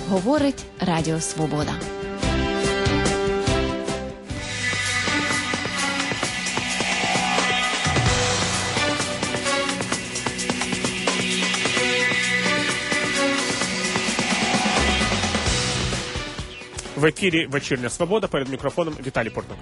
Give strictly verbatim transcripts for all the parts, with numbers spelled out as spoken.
Говорить Радіо Свобода. В ефірі «Вечірня Свобода», перед мікрофоном Віталій Портников.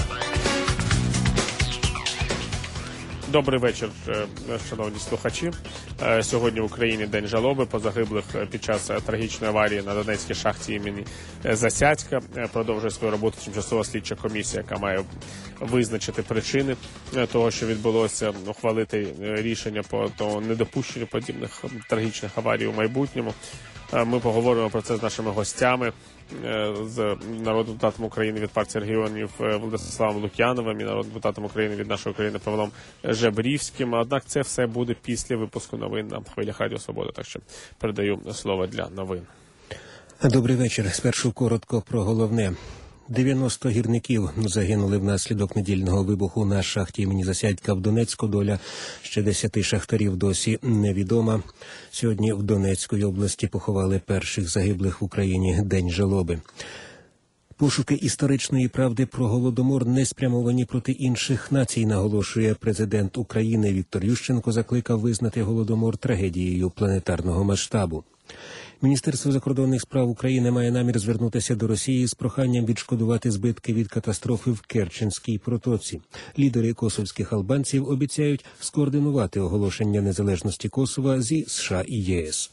Добрий вечір, шановні слухачі. Сьогодні в Україні День жалоби по загиблих під час трагічної аварії на Донецькій шахті імені Засядька. Продовжує свою роботу тимчасова слідча комісія, яка має визначити причини того, що відбулося, ухвалити рішення по недопущенню подібних трагічних аварій у майбутньому. Ми поговоримо про це з нашими гостями, з народним депутатом України від партії регіонів Владиславом Лук'яновим і народним депутатом України від нашої країни Павлом Жебрівським. Однак це все буде після випуску новин на хвилях Радіо Свобода, так що передаю слово для новин. Добрий вечір. Спершу коротко про головне. дев'яносто гірників загинули внаслідок недільного вибуху на шахті імені Засядька в Донецьку. Доля ще десяти шахтарів досі невідома. Сьогодні в Донецькій області поховали перших загиблих в Україні. День жалоби. Пошуки історичної правди про Голодомор не спрямовані проти інших націй, наголошує президент України. Віктор Ющенко закликав визнати Голодомор трагедією планетарного масштабу. Міністерство закордонних справ України має намір звернутися до Росії з проханням відшкодувати збитки від катастрофи в Керченській протоці. Лідери косовських албанців обіцяють скоординувати оголошення незалежності Косова зі США і ЄС.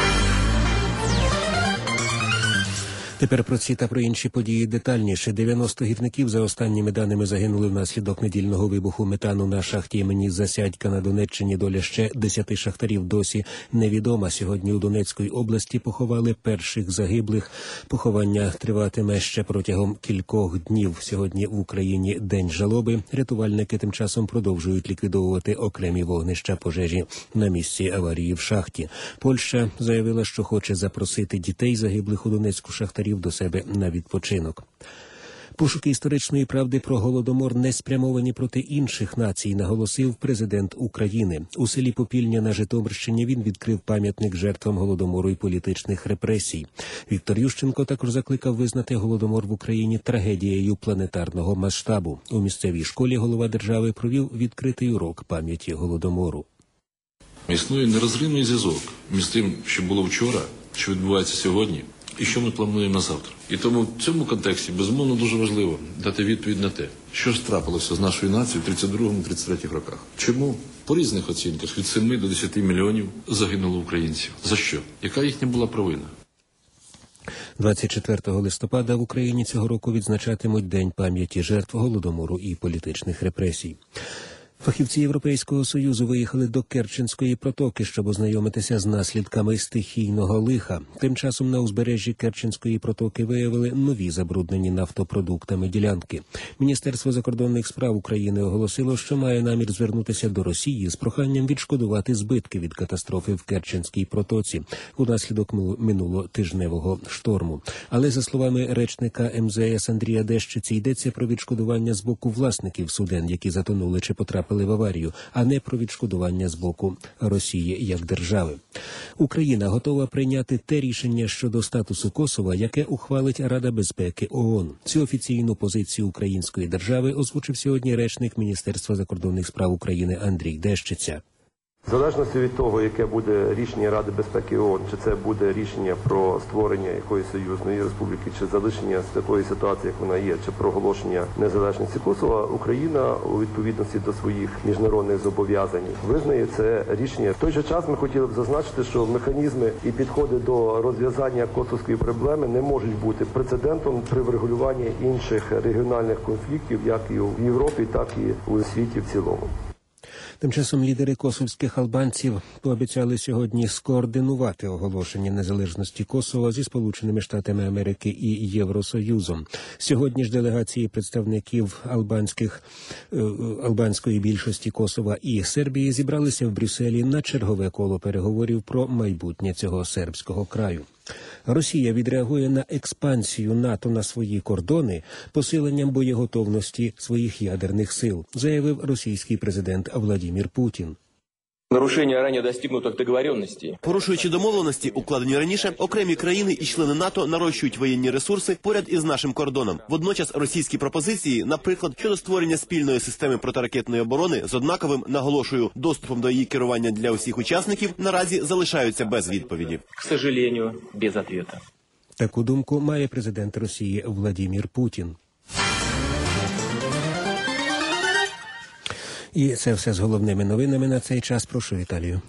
Тепер про ці та про інші події детальніше. дев'яносто гірників, за останніми даними, загинули внаслідок недільного вибуху метану на шахті імені Засядька на Донеччині. Доля ще десяти шахтарів досі невідома. Сьогодні у Донецькій області поховали перших загиблих. Поховання триватиме ще протягом кількох днів. Сьогодні в Україні День жалоби. Рятувальники тим часом продовжують ліквідовувати окремі вогнища пожежі на місці аварії в шахті. Польща заявила, що хоче запросити дітей загиблих у Донецьку шахтарів до себе на відпочинок. Пошуки історичної правди про Голодомор не спрямовані проти інших націй, наголосив президент України. У селі Попільня на Житомирщині він відкрив пам'ятник жертвам Голодомору і політичних репресій. Віктор Ющенко також закликав визнати Голодомор в Україні трагедією планетарного масштабу. У місцевій школі голова держави провів відкритий урок пам'яті Голодомору. Існує нерозривний зв'язок між тим, що було вчора, що відбувається сьогодні, і що ми плануємо на завтра. І тому в цьому контексті, безумовно, дуже важливо дати відповідь на те, що ж трапилося з нашою нацією в тридцять другому - тридцять третьому роках. Чому? По різних оцінках від семи до десяти мільйонів загинуло українців. За що? Яка їхня була провина? двадцять четвертого листопада в Україні цього року відзначатимуть День пам'яті жертв Голодомору і політичних репресій. Фахівці Європейського Союзу виїхали до Керченської протоки, щоб ознайомитися з наслідками стихійного лиха. Тим часом на узбережжі Керченської протоки виявили нові забруднені нафтопродуктами ділянки. Міністерство закордонних справ України оголосило, що має намір звернутися до Росії з проханням відшкодувати збитки від катастрофи в Керченській протоці унаслідок минулотижневого шторму. Але, за словами речника ем зе ес Андрія Дещиці, йдеться про відшкодування з боку власників суден, які затонули чи потрапили в аварію, а не про відшкодування з боку Росії як держави. Україна готова прийняти те рішення щодо статусу Косова, яке ухвалить Рада безпеки ООН. Цю офіційну позицію української держави озвучив сьогодні речник Міністерства закордонних справ України Андрій Дещиця. В залежності від того, яке буде рішення Ради безпеки ООН, чи це буде рішення про створення якоїсь союзної республіки, чи залишення з такої ситуації, як вона є, чи проголошення незалежності Косова, Україна у відповідності до своїх міжнародних зобов'язань визнає це рішення. В той же час ми хотіли б зазначити, що механізми і підходи до розв'язання косовської проблеми не можуть бути прецедентом при врегулюванні інших регіональних конфліктів, як і в Європі, так і у світі в цілому. Тим часом лідери косовських албанців пообіцяли сьогодні скоординувати оголошення незалежності Косова зі Сполученими Штатами Америки і Євросоюзом. Сьогодні ж делегації представників албанських, албанської більшості Косова і Сербії зібралися в Брюсселі на чергове коло переговорів про майбутнє цього сербського краю. Росія відреагує на експансію НАТО на свої кордони посиленням боєготовності своїх ядерних сил, заявив російський президент Владимир Путін. Нарушення раніше достигнутих договоренностей. Порушуючи домовленості, укладені раніше, окремі країни і члени НАТО нарощують воєнні ресурси поряд із нашим кордоном. Водночас російські пропозиції, наприклад, щодо створення спільної системи протиракетної оборони з однаковим, наголошую, доступом до її керування для усіх учасників, наразі залишаються без відповіді. К сожалению, без ответа. Таку думку має президент Росії Владимир Путін. І це все з головними новинами на цей час. Прошу, Віталію.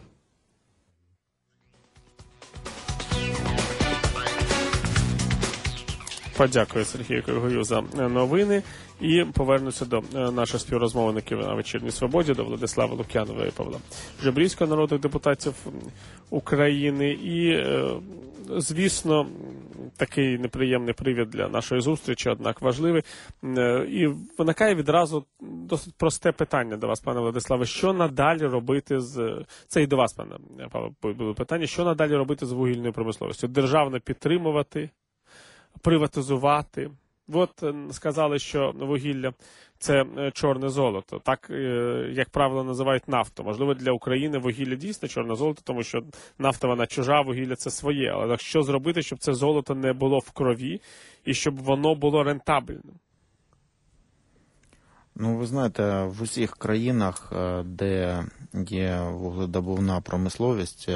Подякую Сергію Киргою за новини і повернуся до наших співрозмовників на «Вечірній Свободі», до Владислава Лук'янова і Павла Жебрівського, народних депутатів України. І, звісно, такий неприємний привід для нашої зустрічі, однак важливий. І виникає відразу досить просте питання до вас, пане Владиславе. Що надалі робити з... Це і до вас, пане Павло, було питання. Що надалі робити з вугільною промисловістю? Державно підтримувати, приватизувати? От сказали, що вугілля – це чорне золото. Так, як правило, називають нафту. Можливо, для України вугілля дійсно чорне золото, тому що нафта, вона чужа, вугілля – це своє. Але що зробити, щоб це золото не було в крові і щоб воно було рентабельним? Ну, ви знаєте, в усіх країнах, де є вугледобувна промисловість,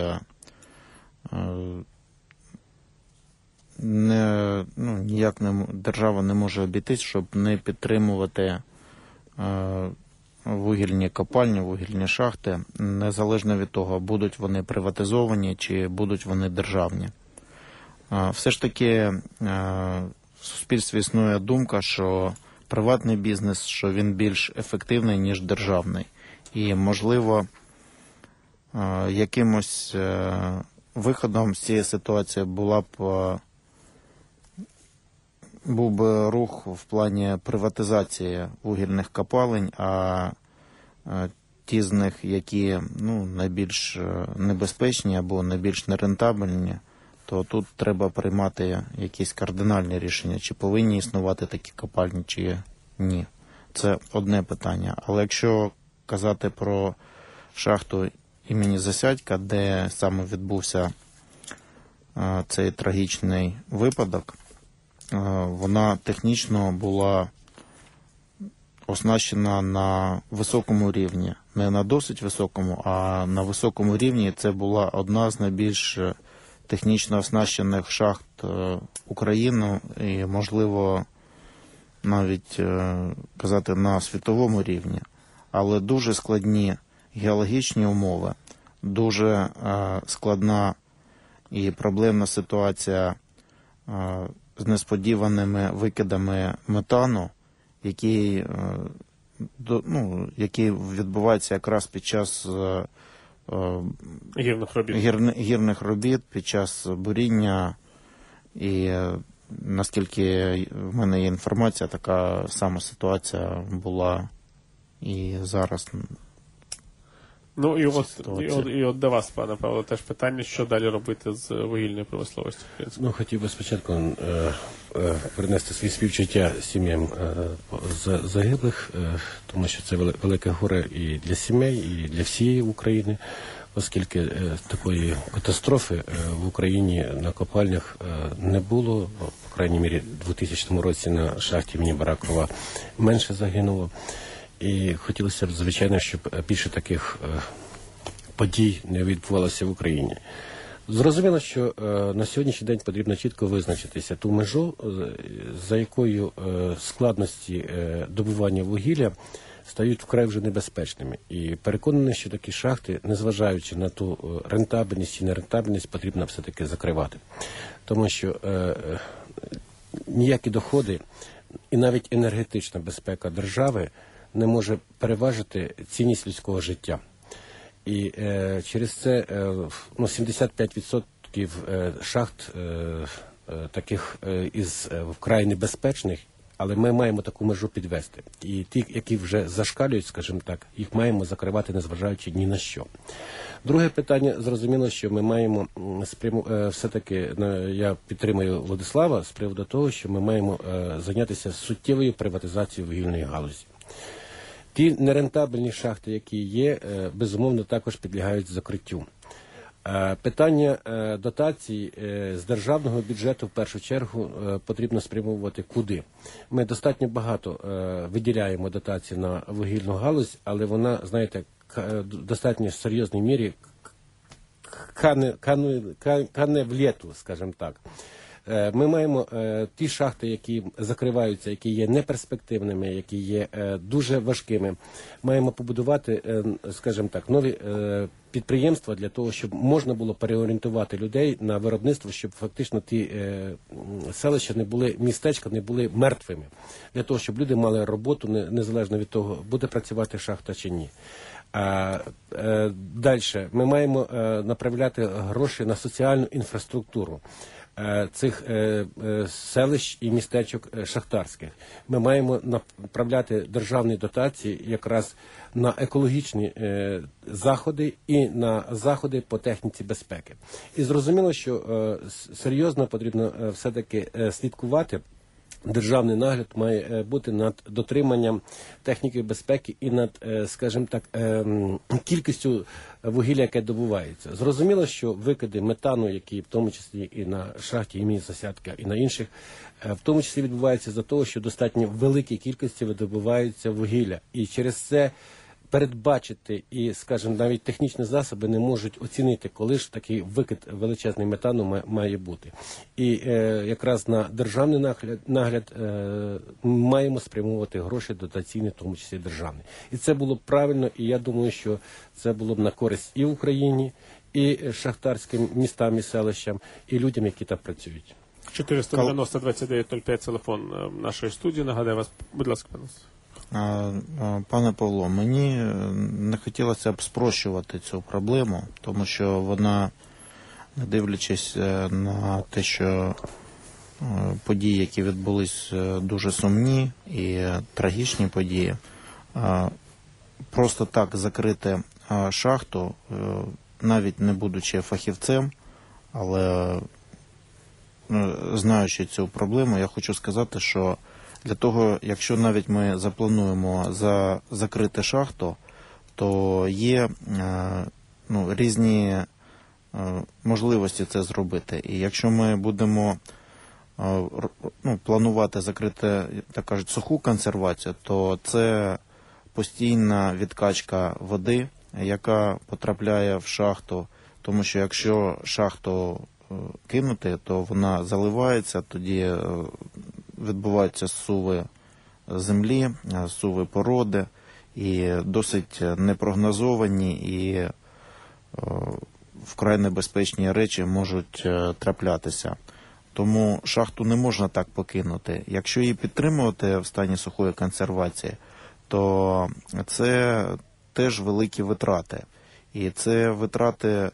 Не, ну, ніяк не, держава не може обійтись, щоб не підтримувати е, вугільні копальні, вугільні шахти, незалежно від того, будуть вони приватизовані чи будуть вони державні. Е, все ж таки е, в суспільстві існує думка, що приватний бізнес, що він більш ефективний, ніж державний. І, можливо, е, якимось е, виходом з цієї ситуації була б е, був би рух в плані приватизації вугільних копалень, а ті з них, які ну, найбільш небезпечні або найбільш нерентабельні, то тут треба приймати якісь кардинальні рішення, чи повинні існувати такі копальні, чи ні. Це одне питання. Але якщо казати про шахту імені Засядька, де саме відбувся цей трагічний випадок, вона технічно була оснащена на високому рівні. Не на досить високому, а на високому рівні. Це була одна з найбільш технічно оснащених шахт України і, можливо, навіть казати на світовому рівні. Але дуже складні геологічні умови, дуже складна і проблемна ситуація з несподіваними викидами метану, який, ну, який відбувається якраз під час гірних робіт. Гір, гірних робіт, під час буріння. І наскільки в мене є інформація, така сама ситуація була і зараз. Ну і от, і, от, і от до вас, пане Павло, теж питання, що далі робити з вугільною промисловістю. Ну, хотів би спочатку е, е, принести свої співчуття сім'ям е, загиблих, е, тому що це велике горе і для сімей, і для всієї України, оскільки е, такої катастрофи е, в Україні на копальнях е, не було, по крайній мірі, у двохтисячному році на шахті імені Баракова менше загинуло. І хотілося б, звичайно, щоб більше таких е, подій не відбувалося в Україні. Зрозуміло, що е, на сьогоднішній день потрібно чітко визначитися ту межу, за якою е, складності е, добування вугілля стають вкрай вже небезпечними. І переконаний, що такі шахти, незважаючи на ту рентабельність і нерентабельність, потрібно все-таки закривати. Тому що е, е, ніякі доходи і навіть енергетична безпека держави не може переважити цінність людського життя. І е, через це е, ну, сімдесят п'ять відсотків е, шахт е, е, таких е, із е, вкрай небезпечних, але ми маємо таку межу підвести. І ті, які вже зашкалюють, скажімо так, їх маємо закривати, незважаючи ні на що. Друге питання, зрозуміло, що ми маємо спряму, е, все-таки, я підтримую Владислава з приводу того, що ми маємо е, зайнятися суттєвою приватизацією вугільної галузі. Ті нерентабельні шахти, які є, безумовно, також підлягають закриттю. Питання дотацій з державного бюджету в першу чергу потрібно спрямовувати куди. Ми достатньо багато виділяємо дотацій на вугільну галузь, але вона, знаєте, в достатньо серйозній мірі кане, кане, кане в літу, скажімо так. Ми маємо е, ті шахти, які закриваються, які є неперспективними, які є е, дуже важкими. Маємо побудувати, е, скажімо так, нові е, підприємства для того, щоб можна було переорієнтувати людей на виробництво, щоб фактично ті е, селища не були, містечка не були мертвими. Для того, щоб люди мали роботу, не, незалежно від того, буде працювати шахта чи ні. А, е, далі. Ми маємо е, направляти гроші на соціальну інфраструктуру цих е, е, селищ і містечок е, шахтарських. Ми маємо направляти державні дотації якраз на екологічні е, заходи і на заходи по техніці безпеки. І зрозуміло, що е, серйозно потрібно е, все-таки е, слідкувати. Державний нагляд має бути над дотриманням техніки безпеки і над, скажімо так, кількістю вугілля, яке добувається. Зрозуміло, що викиди метану, які в тому числі і на шахті імені Засядька, і на інших, в тому числі відбуваються за того, що достатньо великій кількості видобуваються вугілля. І через це передбачити і, скажімо, навіть технічні засоби не можуть оцінити, коли ж такий викид величезний метану має бути. І е, якраз на державний нагляд, нагляд е, маємо спрямовувати гроші дотаційні, в тому числі державні. І це було б правильно, і я думаю, що це було б на користь і Україні, і шахтарським містам і селищам, і людям, які там працюють. чотириста дев'яносто двадцять дев'ять нуль п'ять телефон нашої студії. Нагадаю вас, будь ласка, пане. Пане Павло, мені не хотілося б спрощувати цю проблему, тому що вона, не дивлячись на те, що події, які відбулись, дуже сумні і трагічні події, просто так закрити шахту, навіть не будучи фахівцем, але знаючи цю проблему, я хочу сказати, що для того, якщо навіть ми заплануємо за закрити шахту, то є ну, різні можливості це зробити. І якщо ми будемо ну, планувати закрити, так кажуть, суху консервацію, то це постійна відкачка води, яка потрапляє в шахту, тому що якщо шахту кинути, то вона заливається, тоді відбуваються зсуви землі, зсуви породи, і досить непрогнозовані і вкрай небезпечні речі можуть траплятися. Тому шахту не можна так покинути. Якщо її підтримувати в стані сухої консервації, то це теж великі витрати. І це витрати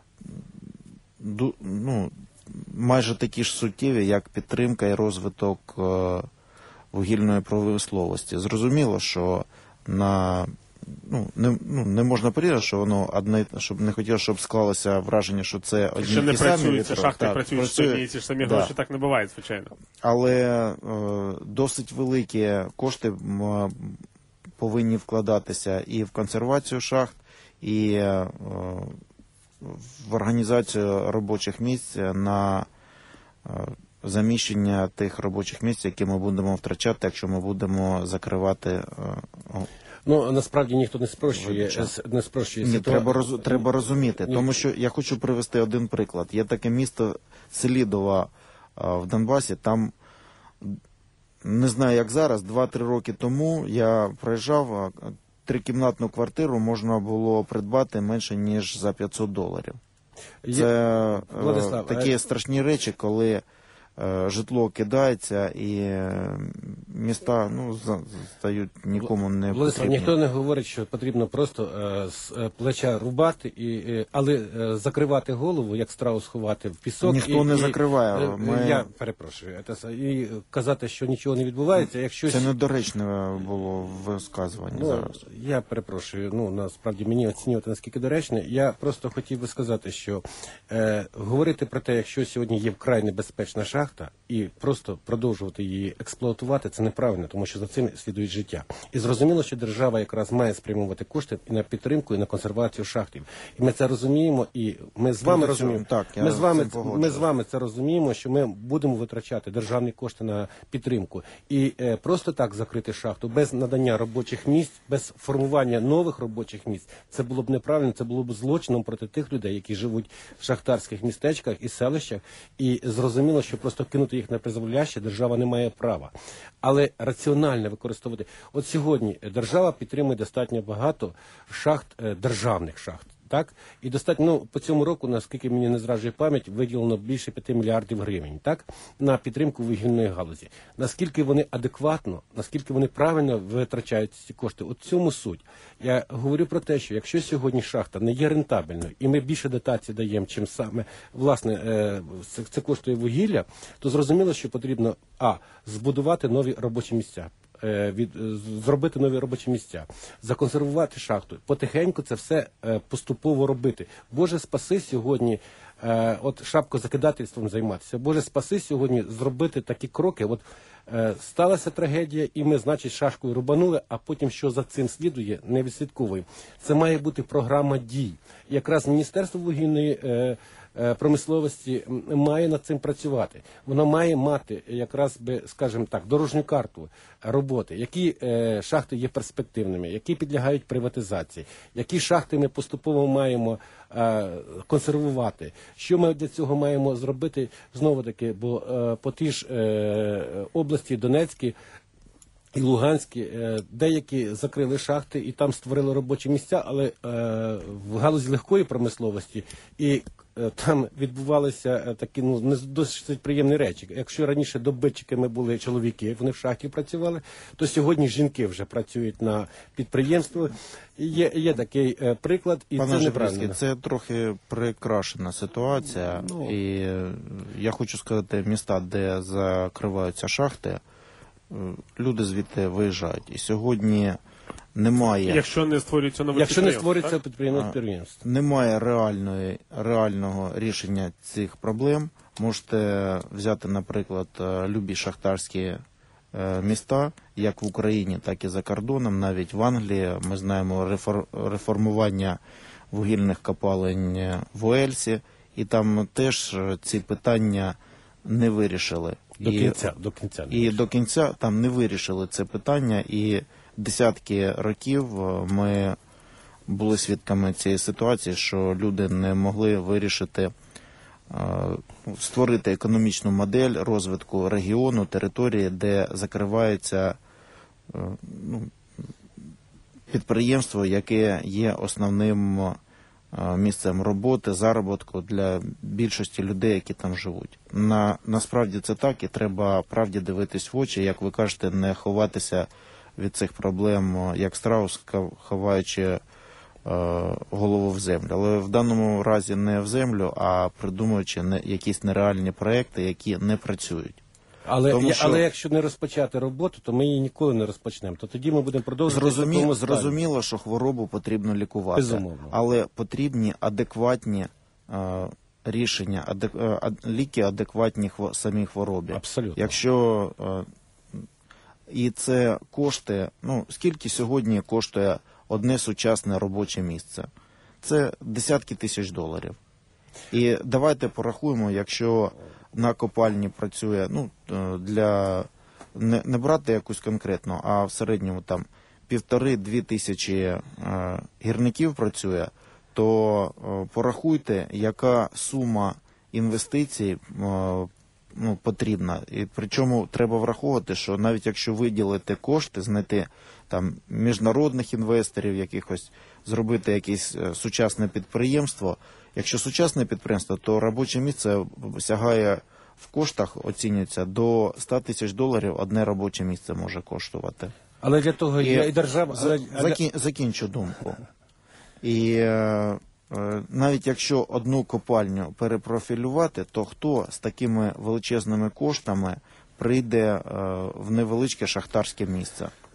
ну, майже такі ж суттєві, як підтримка і розвиток вугільної промисловості. Зрозуміло, що на ну не ну не можна порівняти, що воно одне, щоб не хотілося, щоб склалося враження, що це одні що не ті самі працюється, шахти так, працюють працює, одні і ті ж самі да. гроші, так не буває, звичайно. Але е, досить великі кошти м, повинні вкладатися і в консервацію шахт, і е, в організацію робочих місць на е, заміщення тих робочих місць, які ми будемо втрачати, якщо ми будемо закривати. Е, Ну, насправді ніхто не спрощує, не спрощує Ні, ситуацію. треба, роз, треба розуміти, тому що я хочу привести один приклад. Є таке місто Селідова в Донбасі, там, не знаю як зараз, два-три роки тому я проїжджав, трикімнатну квартиру можна було придбати менше, ніж за п'ятсот доларів. Це Владислав, такі а... страшні речі, коли житло кидається і міста ну, стають нікому не Владислав, потрібні. ніхто не говорить, що потрібно просто е, з плеча рубати, і, е, але е, закривати голову, як страус ховати в пісок. Ніхто і, не і, закриває. Е, Ми... Я перепрошую. Це, і казати, що нічого не відбувається, якщо... Це недоречне було висказування ну, зараз. Я перепрошую, ну, насправді мені оцінювати, наскільки доречне. Я просто хотів би сказати, що е, говорити про те, якщо сьогодні є вкрай небезпечна шахта, шахта і просто продовжувати її експлуатувати, це неправильно, тому що за цим слідує життя. І зрозуміло, що держава якраз має спрямовувати кошти і на підтримку, і на консервацію шахтів. І ми це розуміємо, і ми з вами розуміємо, так, ми з вами, ми з вами це розуміємо, що ми будемо витрачати державні кошти на підтримку. І е, просто так закрити шахту без надання робочих місць, без формування нових робочих місць, це було б неправильно, це було б злочином проти тих людей, які живуть в шахтарських містечках і селищах. І зрозуміло, що просто кинути їх на призволяще держава не має права. Але раціонально використовувати. От сьогодні держава підтримує достатньо багато шахт, е, державних шахт. Так? І достатньо, ну, по цьому року, наскільки мені не зраджує пам'ять, виділено більше п'яти мільярдів гривень, так? На підтримку вугільної галузі. Наскільки вони адекватно, наскільки вони правильно витрачають ці кошти, от в цьому суть. Я говорю про те, що якщо сьогодні шахта не є рентабельною, і ми більше дотацій даємо, чим саме, власне, е, це, це коштує вугілля, то зрозуміло, що потрібно, а, збудувати нові робочі місця. Від, зробити нові робочі місця, законсервувати шахту, потихеньку це все е, поступово робити. Боже спаси сьогодні, е, от шапкозакидательством займатися, Боже спаси сьогодні зробити такі кроки, от е, сталася трагедія і ми, значить, шашкою рубанули, а потім що за цим слідує, не відслідковуємо. Це має бути програма дій. І якраз Міністерство вугільної е, промисловості має над цим працювати. Воно має мати якраз би, скажімо так, дорожню карту роботи, які е, шахти є перспективними, які підлягають приватизації, які шахти ми поступово маємо е, консервувати, що ми для цього маємо зробити, знову таки, бо е, по тій ж е, області Донецькій і Луганські, е, деякі закрили шахти і там створили робочі місця, але е, в галузі легкої промисловості і там відбувалися такі, ну, не досить приємні речі. Якщо раніше добитчиками були чоловіки, вони в шахті працювали, то сьогодні жінки вже працюють на підприємстві. Є, є такий е, приклад, і Пане це неправильно. Це трохи прикрашена ситуація. Ну, і е, я хочу сказати, міста, де закриваються шахти, е, люди звідти виїжджають. І сьогодні немає, якщо не створюється нове якщо не підприємство, створюється підприємство, немає реальної реального рішення цих проблем. Можете взяти, наприклад, любі шахтарські е, міста, як в Україні, так і за кордоном, навіть в Англії. Ми знаємо рефор, реформування вугільних копалень в Уельсі, і там теж ці питання не вирішили. До і, кінця, до кінця. І до кінця там не вирішили це питання, і десятки років ми були свідками цієї ситуації, що люди не могли вирішити, створити економічну модель розвитку регіону, території, де закривається, ну, підприємство, яке є основним місцем роботи, заробітку для більшості людей, які там живуть. На, насправді це так, і треба правді дивитись в очі, як ви кажете, не ховатися від цих проблем, як страус, ховаючи е, голову в землю. Але в даному разі не в землю, а придумуючи не, якісь нереальні проекти, які не працюють. Але, Тому, я, що... але якщо не розпочати роботу, то ми її ніколи не розпочнемо. То тоді ми будемо продовжувати. Зрозумі... Тому Зрозуміло, що хворобу потрібно лікувати. Безумовно. Але потрібні адекватні е, рішення, адек... е, ліки адекватні хво... самій хворобі. Абсолютно. Якщо е, і це кошти, ну, скільки сьогодні коштує одне сучасне робоче місце? Це десятки тисяч доларів. І давайте порахуємо, якщо на копальні працює, ну, для не, не брати якусь конкретну, а в середньому там півтори-дві тисячі е, гірників працює, то е, порахуйте, яка сума інвестицій е, ну, потрібна. І причому треба враховувати, що навіть якщо виділити кошти, знайти там міжнародних інвесторів, якихось, зробити якесь е, сучасне підприємство. Якщо сучасне підприємство, то робоче місце сягає в коштах, оцінюється до ста тисяч доларів одне робоче місце може коштувати. Але для того і, є і держава... За, закін, закінчу думку. І е, навіть якщо одну копальню перепрофілювати, то хто з такими величезними коштами прийде е, в невеличке шахтарське місце?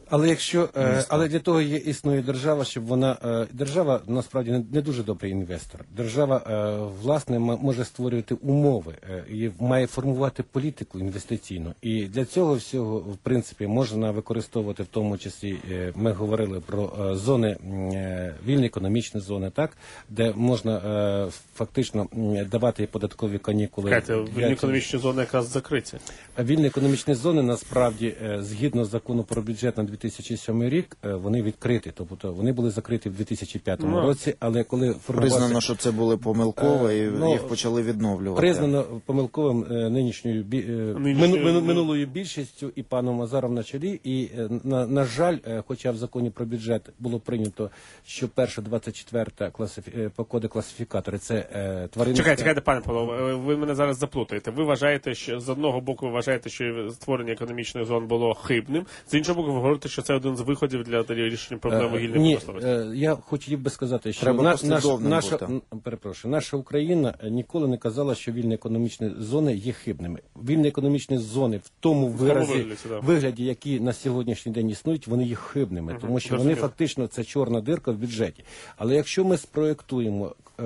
Але якщо е, але для того є існує держава, щоб вона е, держава насправді не, не дуже добрий інвестор. Держава е, власне м- може створювати умови е, і має формувати політику інвестиційну. І для цього всього в принципі можна використовувати в тому числі. Е, ми говорили про е, зони е, вільні економічні зони, так де можна е, фактично м, давати податкові канікули. Катя, для вільні економічні зони якраз закриті. Вільні економічні зони насправді е, згідно закону про бюджет на дві тисячі сьомий рік е, вони відкриті, тобто вони були закриті в дві тисячі п'ятому Ну. році, але коли формувався... Признано, що це були помилкові, Е, і ну, їх почали відновлювати. Признано помилковим е, нинішньою бі... е, Нинішньою, мину- ну. минулою більшістю і паном Азаром на чолі. І е, на, на жаль, е, хоча в законі про бюджет було прийнято, що перша двадцять четверта класифі... е, по коду класифікатори це е, тваринницька... Чекайте, чекайте, пане Павло, ви мене зараз заплутаєте. Ви вважаєте, що з одного боку ви вважаєте, що створення економічних зон було хибним, з іншого боку ви говорите, що це один з виходів для рішення проблем Е, вугільної Ні, промисловості. е, я хотів би сказати, що Треба на, наш, послідовним наша, бути. н- перепрошую, наша Україна ніколи не казала, що вільні економічні зони є хибними. Вільні економічні зони в тому виразі, вигляді, да. вигляді, які на сьогоднішній день існують, вони є хибними, тому що вони зрозуміло. фактично це чорна дирка в бюджеті. Але якщо ми спроєктуємо е,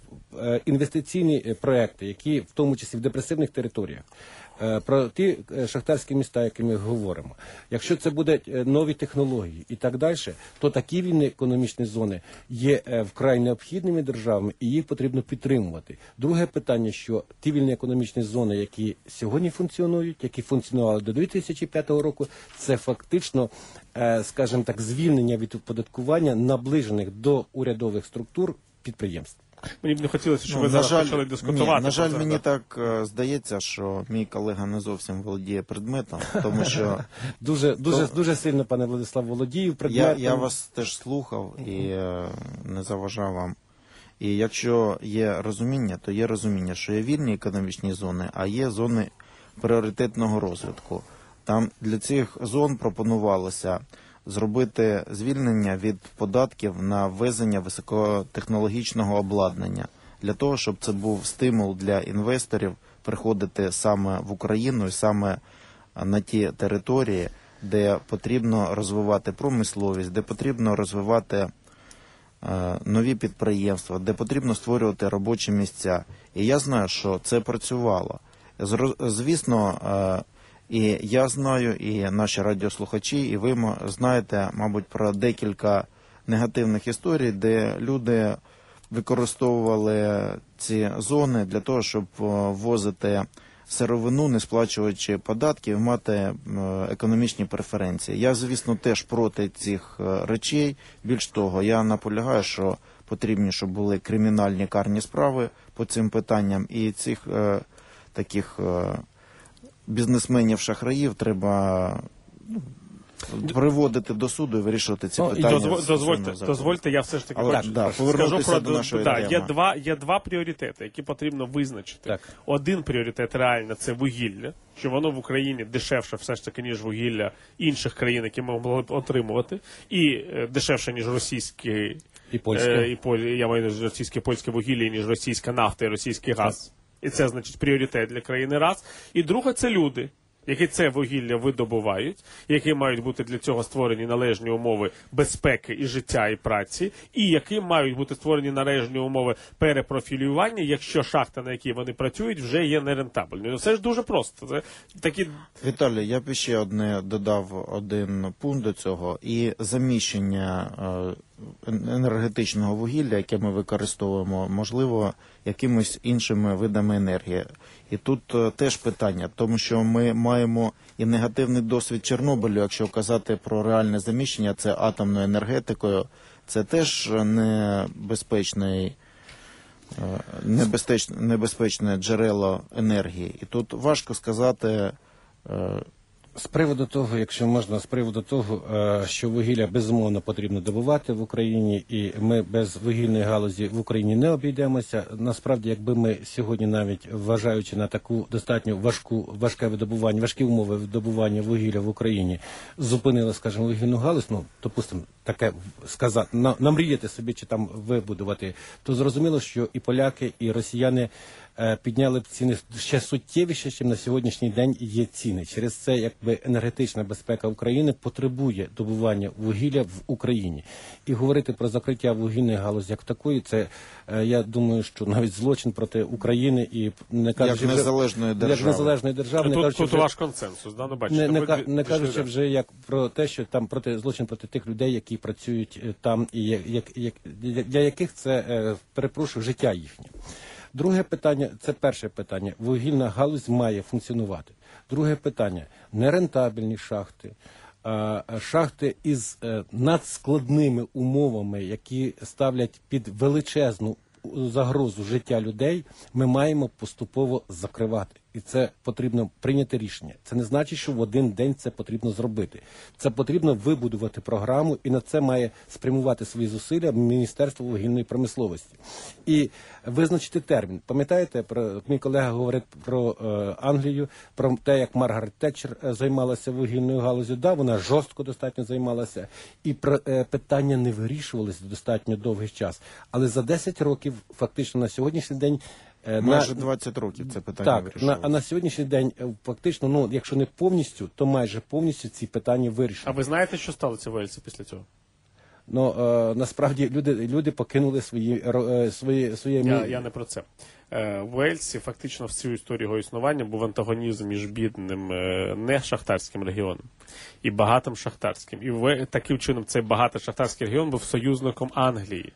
е, інвестиційні е, проекти, які в тому числі в депресивних територіях, е, про ті е, шахтарські міста, які ми говоримо, якщо це будуть е, нові технології і так далі, то такі вільні економічні зони є е, вкрай необхідними державами, і їх потрібно підтримувати. Друге питання, що ті вільні економічні зони, які сьогодні функціонують, які функціонували до дві тисячі п'ятого року, це фактично, е, скажімо так, звільнення від оподаткування наближених до урядових структур підприємств. Мені б не хотілося, щоб Ну, ви на зараз жаль, почали дискутувати. ні, на жаль, про це, мені да. так е, здається, що мій колега не зовсім володіє предметом, тому що Дуже, дуже, То- дуже сильно, пане Владислав, володію я, предметом. я вас теж слухав і е, не заважав вам. І якщо є розуміння, то є розуміння, що є вільні економічні зони, а є зони пріоритетного розвитку. Там для цих зон пропонувалося зробити звільнення від податків на ввезення високотехнологічного обладнання, для того, щоб це був стимул для інвесторів приходити саме в Україну і саме на ті території, де потрібно розвивати промисловість, де потрібно розвивати е, нові підприємства, де потрібно створювати робочі місця. І я знаю, що це працювало. Зро- Звісно, е, і я знаю, і наші радіослухачі, і ви м- знаєте, мабуть, про декілька негативних історій, де люди використовували ці зони для того, щоб е, ввозити сировину, не сплачуючи податків, мати е, економічні преференції. Я, звісно, теж проти цих е, речей. Більш того, я наполягаю, що потрібні, щоб були кримінальні карні справи по цим питанням, і цих е, таких е, бізнесменів-шахраїв треба ну, приводити до суду і вирішувати ці Ну, і питання. Дозво- з дозвольте, закону. дозвольте, я все ж таки Але, хочу да, скажу повернутися про до нашої да, теми. є два є два пріоритети, які потрібно визначити. Так. Один пріоритет реально це вугілля, що воно в Україні дешевше все ж таки ніж вугілля інших країн, які ми могли б отримувати, і е, дешевше ніж російські І польське. е, і поль, я маю на увазі російське польське вугілля, ніж російська нафта і російський газ. І це значить пріоритет для країни раз. І друге це люди, які це вугілля видобувають, які мають бути для цього створені належні умови безпеки і життя, і праці, і які мають бути створені належні умови перепрофілювання, якщо шахта, на якій вони працюють, вже є нерентабельною. Це ж дуже просто. Це такі Віталій, я б ще одне додав один пункт до цього, і заміщення е, енергетичного вугілля, яке ми використовуємо, можливо, якимось іншими видами енергії. І тут е, теж питання, тому що ми маємо і негативний досвід Чорнобилю, якщо казати про реальне заміщення, це атомною енергетикою, це теж небезпечний е, небезпечне, небезпечне джерело енергії. І тут важко сказати. е, З приводу того, якщо можна, з приводу того, е, що вугілля безумовно потрібно добувати в Україні, і ми без вугільної галузі в Україні не обійдемося. Насправді, якби ми сьогодні, навіть вважаючи на таку достатньо важку, важке видобування, важкі умови видобування вугілля в Україні, зупинили, скажімо, вугільну галузь, ну, допустимо, таке сказати, на, намріяти собі чи там вибудувати, то зрозуміло, що і поляки, і росіяни е, підняли б ціни ще суттєвіше, ніж на сьогоднішній день є ціни. Через це якби енергетична безпека України потребує добування вугілля в Україні. І говорити про закриття вугільної галузі як такої, це, е, я думаю, що навіть злочин проти України і не кажучи Як вже- незалежної держави. Як незалежної держави, не Тут, кажучи тут вже- ваш консенсус, да? Ну, бачите, не, не, ви ка- дві- не пішли кажучи далі. вже як про те, що там проти злочин проти тих людей, які працюють е, там, і як, як, як, для яких це, е, перепрошую, життя їхнє. Друге питання, це перше питання. Вугільна галузь має функціонувати. Друге питання нерентабельні шахти. а, Шахти із е, надскладними умовами, які ставлять під величезну загрозу життя людей, ми маємо поступово закривати. І це потрібно прийняти рішення. Це не значить, що в один день це потрібно зробити. Це потрібно вибудувати програму, і на це має спрямувати свої зусилля Міністерство вугільної промисловості. І визначити термін. Пам'ятаєте, про мій колега говорить про е, Англію, про те, як Маргарет Тетчер е, займалася вугільною галузю. Да, вона жорстко достатньо займалася, і про, е, питання не вирішувалися достатньо довгий час. Але за десять років, фактично на сьогоднішній день, е, Майже на, двадцять років це питання так, на, вирішилося. а на сьогоднішній день е, фактично, ну, якщо не повністю, то майже повністю ці питання А вирішені. ви знаєте, що сталося в Уельсі після цього? Ну, е, насправді люди, люди покинули свої, ро- е, свої, своє Я, мі- я не про це. Е, В Уельсі фактично всю історію його існування був антагонізм між бідним е, не шахтарським регіоном і багатим шахтарським. І в- таким чином цей багатий шахтарський регіон був союзником Англії.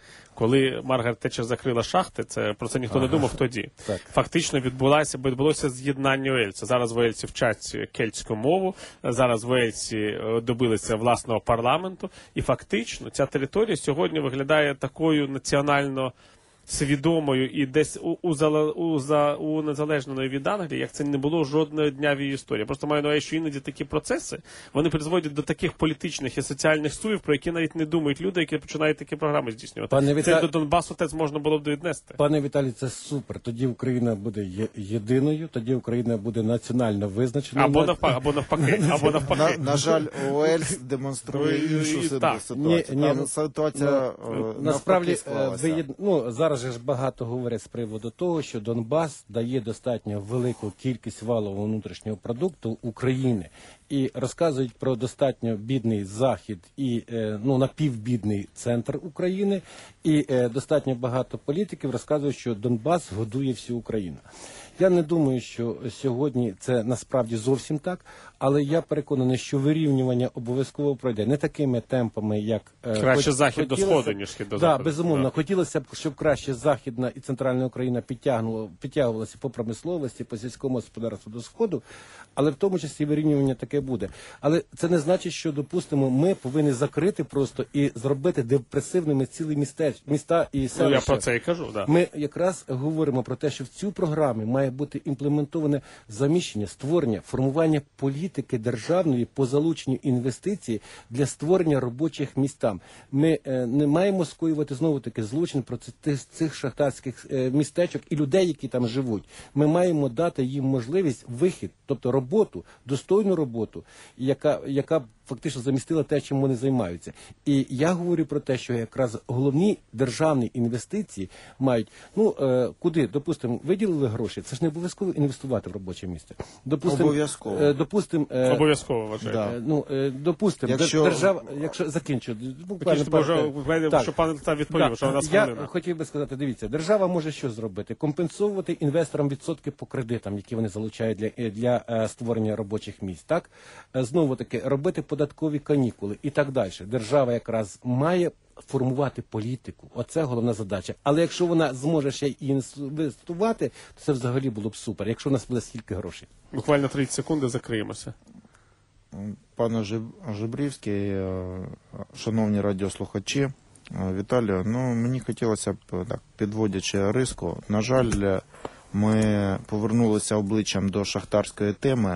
Коли Маргарет Тетчер закрила шахти, це про це ніхто не думав тоді. Так. Фактично відбулося відбулося з'єднання Уельсу. Зараз в Уельсі вчать кельтську мову, зараз в Уельсі е, добилися власного парламенту, і фактично ця територія сьогодні виглядає такою національно свідомою і десь у, у, зала- у, за, у незалежною від Англії, як це не було жодного дня в її історії. Я просто маю на увазі, що іноді такі процеси, вони призводять до таких політичних і соціальних суїв, про які навіть не думають люди, які починають такі програми здійснювати. Пане Це Віта- до Донбасу теж можна було б віднести. Пане Віталій, це супер. Тоді Україна буде є- єдиною, тоді Україна буде національно визначеною. Або навпаки, або навпаки, або На, навпаки. на жаль, Уельс демонструє Ну, і- іншу і си- так. ситуацію. Ні, ні, Там ну, ситуація Ну, е, насправді навпаки склалася. е, виєд- ну, зараз же ж багато говорять з приводу того, що Донбас дає достатньо велику кількість валового внутрішнього продукту України і розказують про достатньо бідний захід і е, ну напівбідний центр України, і е, достатньо багато політиків розказують, що Донбас годує всю Україну. Я не думаю, що сьогодні це насправді зовсім так, але я переконаний, що вирівнювання обов'язково пройде не такими темпами, як е, Краще хоч- захід до хотілося сходу, б. ніж схід до Да, заходу. безумовно. Да. Хотілося б, щоб краще Західна і Центральна Україна підтягнула, підтягувалася по промисловості, по сільському господарству до Сходу, але в тому числі вирівнювання таке буде. Але це не значить, що, допустимо, ми повинні закрити просто і зробити депресивними цілі містеч, міста і Ну, селища. я про це і кажу, да. Ми якраз говоримо про те, що в цю програму має бути імплементоване заміщення, створення, формування політики державної по залученню інвестицій для створення робочих місць там. Ми е, не маємо скоювати знову таки злочин проти цих, цих шахтарських е, містечок і людей, які там живуть. Ми маємо дати їм можливість вихід, тобто роботу, достойну роботу, яка, яка б фактично замістила те, чим вони займаються. І я говорю про те, що якраз головні державні інвестиції мають, ну, е, куди, допустимо, виділили гроші, це ж не обов'язково інвестувати в робоче місце. Допустим, Обов'язково. Е, допустим, е, Обов'язково вважаю. Да. е, ну, е, допустим, Якщо- держава, якщо закінчу, буквально Хотів, щоб пару- вже, ви- Так. щоб пан Литва відповів, Да. що у нас Я хвилина. хотів би сказати, дивіться, держава може що зробити? Компенсувати інвесторам відсотки по кредитам, які вони залучають для, е, для е, створення робочих місць. Так? Е, Знову таки, робити податкові канікули і так далі. Держава якраз має формувати політику. Оце головна задача. Але якщо вона зможе ще й інвестувати, то це взагалі було б супер, якщо у нас буде стільки грошей. Буквально тридцять секунд і закриємося. Пане Жиб- Жибрівський, е, шановні радіослухачі, е, Віталію, ну мені хотілося б так, підводячи риску. На жаль, ми повернулися обличчям до шахтарської теми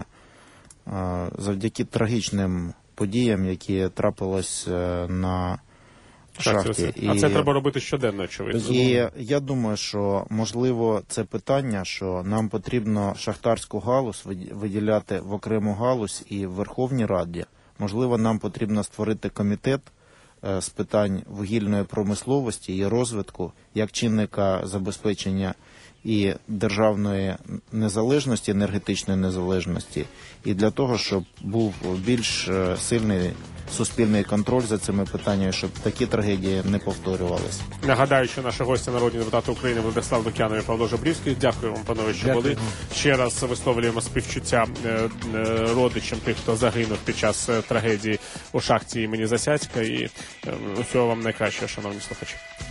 е, завдяки трагічним подіям, які трапились е, на шахті. А це треба робити щоденно, очевидно. І я думаю, що можливо це питання, що нам потрібно шахтарську галузь виді- виділяти в окрему галузь і в Верховній Раді. Можливо, нам потрібно створити комітет е, з питань вугільної промисловості і розвитку як чинника забезпечення і державної незалежності, енергетичної незалежності, і для того, щоб був більш е, сильний суспільний контроль за цими питаннями, щоб такі трагедії не повторювалися. Нагадаю, що наші гості, народні депутати України Владислав Лук'янов і Павло Жебрівський. Дякую вам, панове, що Дякую. були. Ще раз висловлюємо співчуття е, е, родичам тих, хто загинув під час е, трагедії у шахті імені Засядька. І е, усього вам найкращого, шановні слухачі.